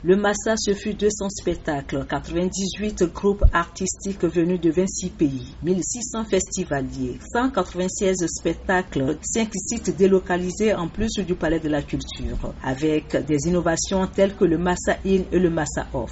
Le Massa, ce fut 200 spectacles, 98 groupes artistiques venus de 26 pays, 1600 festivaliers, 196 spectacles, 5 sites délocalisés en plus du Palais de la Culture, avec des innovations telles que le Massa In et le Massa Off.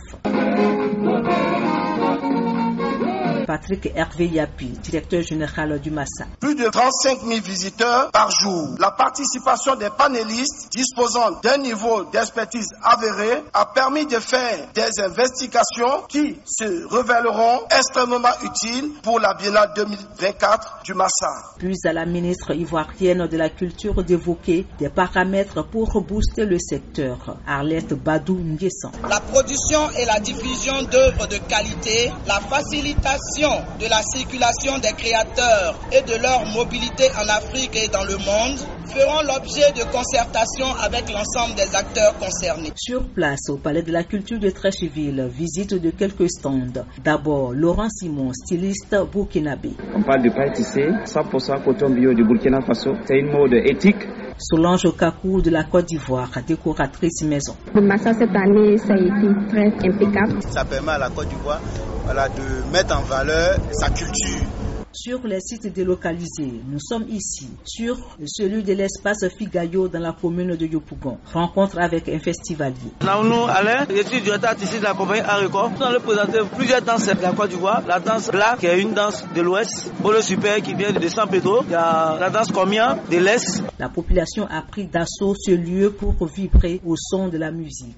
Patrick Hervé Yapi, directeur général du Massa. Plus de 35 000 visiteurs par jour. La participation des panélistes disposant d'un niveau d'expertise avéré a permis de faire des investigations qui se révéleront extrêmement utiles pour la Biennale 2024 du Massa. Puis à la ministre ivoirienne de la Culture d'évoquer des paramètres pour booster le secteur. Arlette Badou Nguessan. La production et la diffusion d'œuvres de qualité, la facilitation de la circulation des créateurs et de leur mobilité en Afrique et dans le monde feront l'objet de concertations avec l'ensemble des acteurs concernés. Sur place, au Palais de la Culture de Treichville, visite de quelques stands. D'abord, Laurent Simon, styliste burkinabé. On parle de paille tissée, 100% coton bio du Burkina Faso. C'est une mode éthique. Solange Kakou de la Côte d'Ivoire, décoratrice maison. Le Massa cette année, ça a été très impeccable. Ça permet à la Côte d'Ivoire de mettre en valeur sa culture. Sur les sites délocalisés, nous sommes ici, sur celui de l'espace Figayo dans la commune de Yopougon. Rencontre avec un festivalier. Nous, Alain, je suis directeur artistique de la compagnie Areco. Nous allons présenter plusieurs danses de la Côte d'Ivoire. La danse Black, qui est une danse de l'Ouest. Bolo Super, qui vient de San Pedro. Il y a la danse Comia, de l'Est. La population a pris d'assaut ce lieu pour vibrer au son de la musique.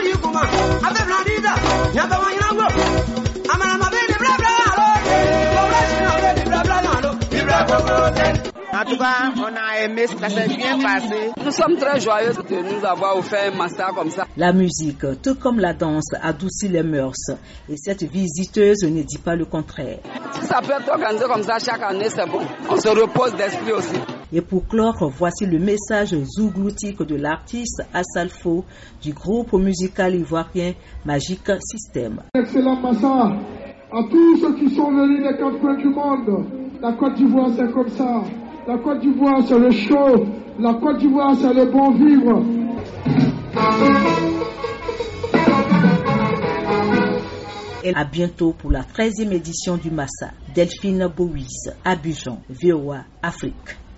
En tout cas, on a aimé, ça s'est bien passé. Nous sommes très joyeux de nous avoir offert un master comme ça. La musique, tout comme la danse, adoucit les mœurs. Et cette visiteuse ne dit pas le contraire. Si ça peut être organisé comme ça chaque année, c'est bon. On se repose d'esprit aussi. Et pour clore, voici le message zougloutique de l'artiste Assalfo du groupe musical ivoirien Magic System. Excellent Massa, à tous ceux qui sont venus des quatre coins du monde. La Côte d'Ivoire, c'est comme ça. La Côte d'Ivoire, c'est le show. La Côte d'Ivoire, c'est le bon vivre. Et à bientôt pour la 13e édition du Massa. Delphine Bouise, Abidjan, VOA, Afrique.